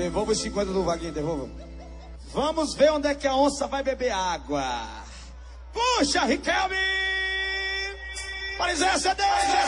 Devolva os 50 do Vaguinho, devolva. Vamos ver onde é que a onça vai beber água. Puxa, Riquelme! Paris CD!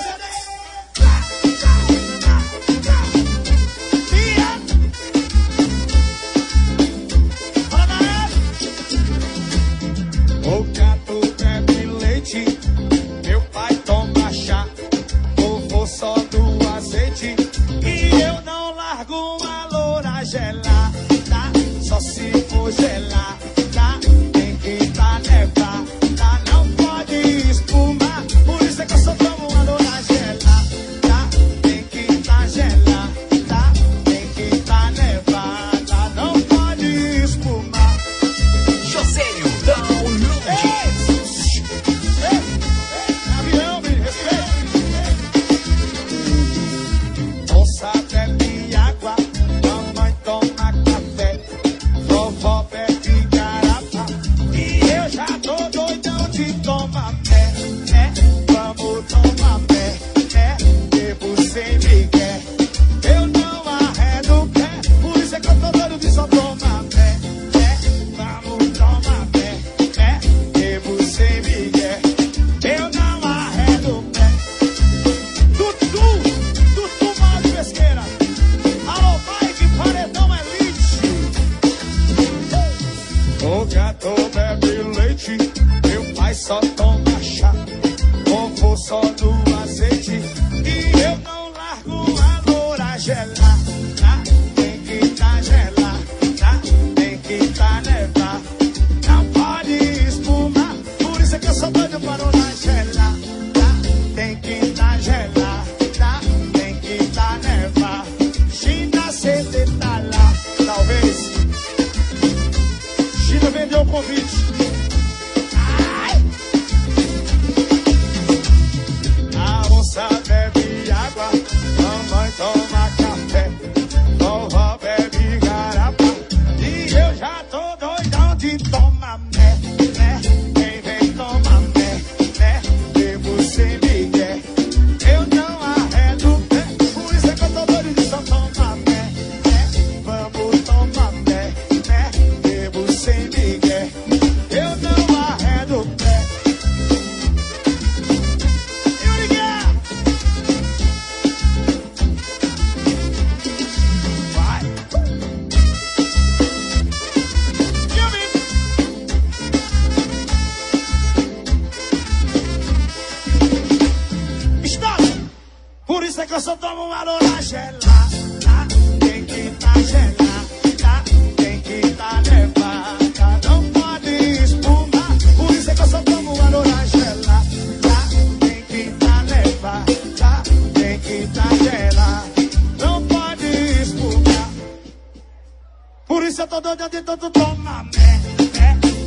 O gato bebe leite, meu pai toma chá, vovô só do azeite, e eu não largo uma loura gelada, só se for gelada, tem que tá nevada, não pode espumar, por isso é que eu só tomo uma loura gelada, tem que tá gelada, tem que tá nevada, não pode espumar. Josélio Download. Avião, me respeita. Onça bebe água, mamãe toma café, vovó bebe garapa, e eu já tô doidão de tomar pé. Vamos tomar pé, bebo sem migué. Eu não arredo o pé, por isso é que eu tô doido de só tomar pé. Vamos tomar pé, bebo sem migué. Eu não arredo o pé. Tutu mal de pesqueira. Alô, Mike, paredão elite. O gato bebe leite, meu pai só toma chá, vovô só do azeite, e eu não largo a loura gelada, tem que tá gelada, tem que tá nevada, não pode espumar, por isso é que eu sou doido para loura gelada, tem que tá gelada, tem que tá nevada, China CD tá lá, talvez China vendeu o convite. Ai! A onça bebe água, mamãe toma café, vovó bebe garapa, e eu já tô doidão de tomar mé. Quem vem tomar mé, bebo sem migué. Eu não arredo o pé, por isso é que eu tô doido de só tomar mé. Vamos tomar mé, bebo sem migué. Eu não arredo o pé. Eu liguei! Vai! Eu vi! Stop! Por isso é que eu só tomo uma loura gelada, tem que tá gelada, tem que tá nevada, não pode espumar, por isso é que eu só tomo uma loura gelada, tem que tá nevada, tem que tá gelada, não pode espumar, por isso eu tô doido de todo tomar